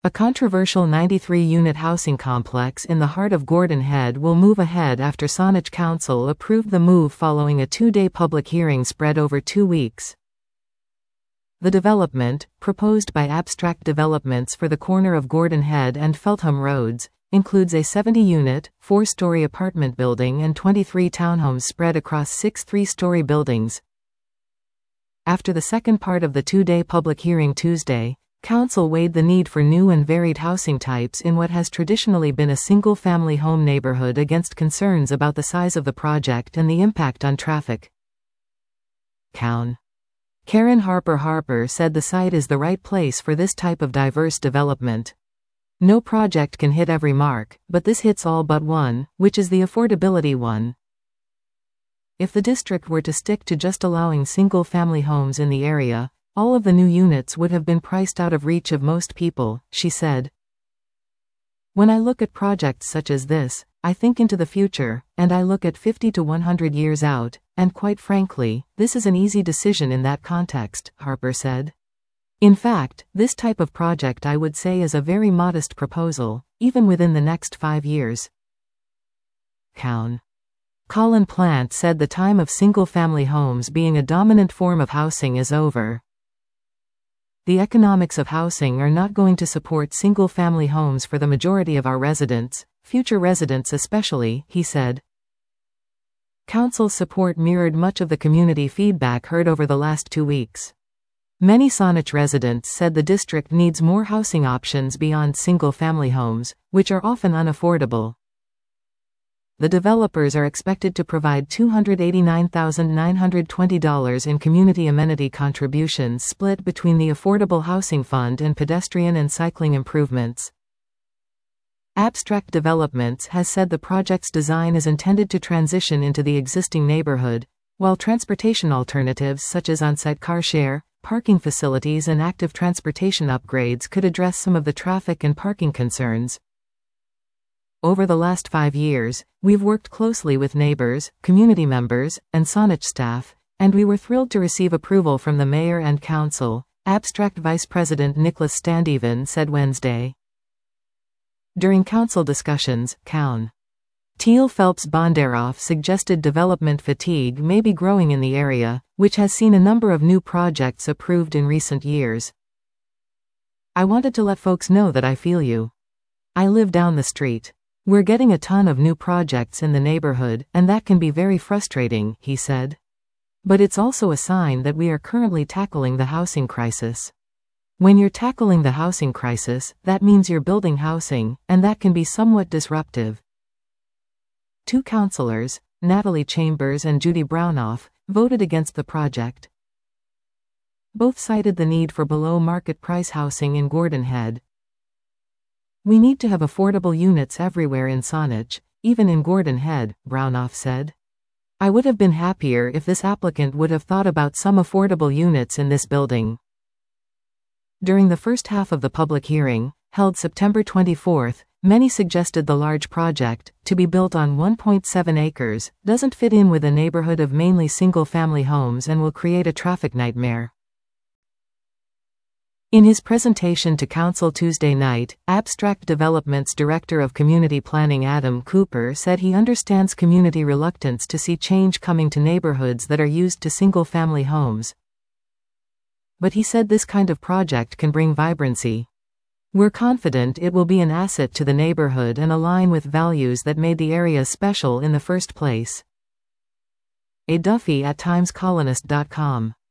A controversial 93-unit housing complex in the heart of Gordon Head will move ahead after Saanich Council approved the move following a 2-day public hearing spread over 2 weeks. The development, proposed by Abstract Developments for the corner of Gordon Head and Feltham Roads, includes a 70-unit, 4-story apartment building and 23 townhomes spread across 6 3-story buildings. After the second part of the 2-day public hearing Tuesday, Council weighed the need for new and varied housing types in what has traditionally been a single-family home neighborhood against concerns about the size of the project and the impact on traffic. Karen Harper said the site is the right place for this type of diverse development. No project can hit every mark, but this hits all but one, which is the affordability one. If the district were to stick to just allowing single-family homes in the area, all of the new units would have been priced out of reach of most people, she said. When I look at projects such as this, I think into the future, and I look at 50 to 100 years out, and quite frankly, this is an easy decision in that context, Harper said. In fact, this type of project I would say is a very modest proposal, even within the next 5 years. Colin Plant said the time of single-family homes being a dominant form of housing is over. The economics of housing are not going to support single-family homes for the majority of our residents, future residents especially, he said. Council's support mirrored much of the community feedback heard over the last 2 weeks. Many Saanich residents said the district needs more housing options beyond single-family homes, which are often unaffordable. The developers are expected to provide $289,920 in community amenity contributions split between the Affordable Housing Fund and pedestrian and cycling improvements. Abstract Developments has said the project's design is intended to transition into the existing neighborhood, while transportation alternatives such as on-site car share, parking facilities and active transportation upgrades could address some of the traffic and parking concerns. Over the last 5 years, we've worked closely with neighbors, community members, and Saanich staff, and we were thrilled to receive approval from the mayor and council, Abstract Vice President Nicholas Standeven said Wednesday. During council discussions, Teal Phelps Bondaroff suggested development fatigue may be growing in the area, which has seen a number of new projects approved in recent years. I wanted to let folks know that I feel you. I live down the street. We're getting a ton of new projects in the neighborhood, and that can be very frustrating, he said. But it's also a sign that we are currently tackling the housing crisis. When you're tackling the housing crisis, that means you're building housing, and that can be somewhat disruptive. 2 councillors, Natalie Chambers and Judy Brownoff, voted against the project. Both cited the need for below-market price housing in Gordon Head. We need to have affordable units everywhere in Saanich, even in Gordon Head, Brownoff said. I would have been happier if this applicant would have thought about some affordable units in this building. During the first half of the public hearing, held September 24, many suggested the large project, to be built on 1.7 acres, doesn't fit in with a neighborhood of mainly single-family homes and will create a traffic nightmare. In his presentation to Council Tuesday night, Abstract Developments Director of Community Planning Adam Cooper said he understands community reluctance to see change coming to neighborhoods that are used to single-family homes. But he said this kind of project can bring vibrancy. We're confident it will be an asset to the neighborhood and align with values that made the area special in the first place. A Duffy at TimesColonist.com